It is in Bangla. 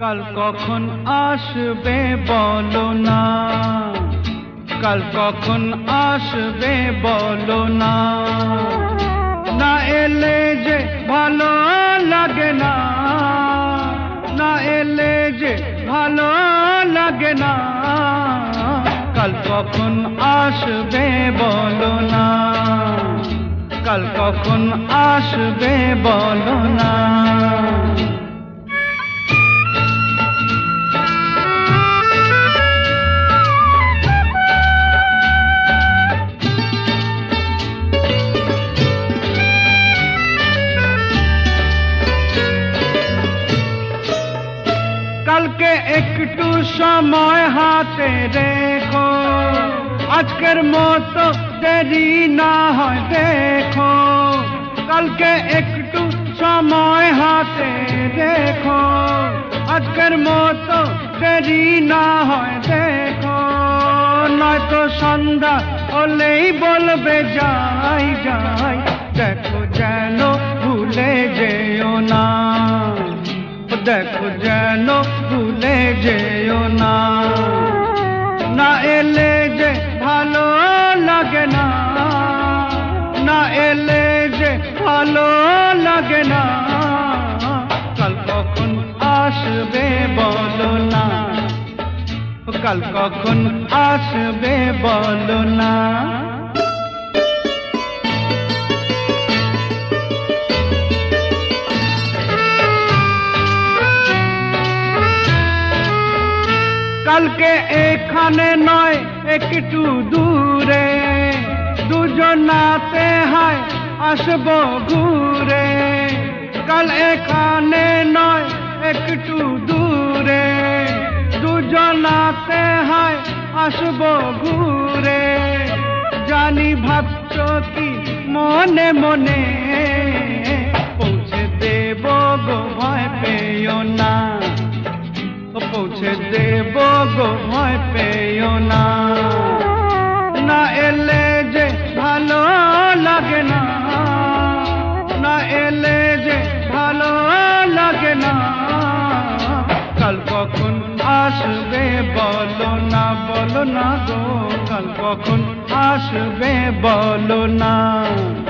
কাল কখন আসবে বলো না, কাল কখন আসবে বলো না, না এলে যে ভালো লাগে না, না এলে যে ভালো লাগে না, কাল কখন আসবে বলো না, কাল কখন আসবে বলো না। কালকে একটু সময় হাতে রেখো, আজকের মতো দেরি না হয় দেখো, কালকে একটু সময় হাতে রেখো, আজকের মতো দেরি না হয় দেখো, নয়তো সন্ধ্যা হলেই বলবে যাই যাই, দেখো যেন ভুলে যেও না, দেখো যেন ভুলে যেও না, না এলে যে ভালো লাগে না, না এলে যে ভালো লাগে না, কাল কখন আসবে বলো না, কাল কখন আসবে বলো না। কালকে এখানে নয় একটু দূরে, দুজনাতে হয় আসবো ঘুরে, কাল এখানে নয় একটু দূরে, দুজনাতে হয় আসবো ঘুরে, জানি ভাবছো কি মনে মনে, পৌঁছে দেব গো ভয় পেও না, পৌঁছে দেব গো ভয় পেও না, না এলে যে ভালো লাগে না, না এলে যে ভালো লাগে না, কাল কখন আসবে বলো না, বলো না গো, কাল কখন আসবে বলো না।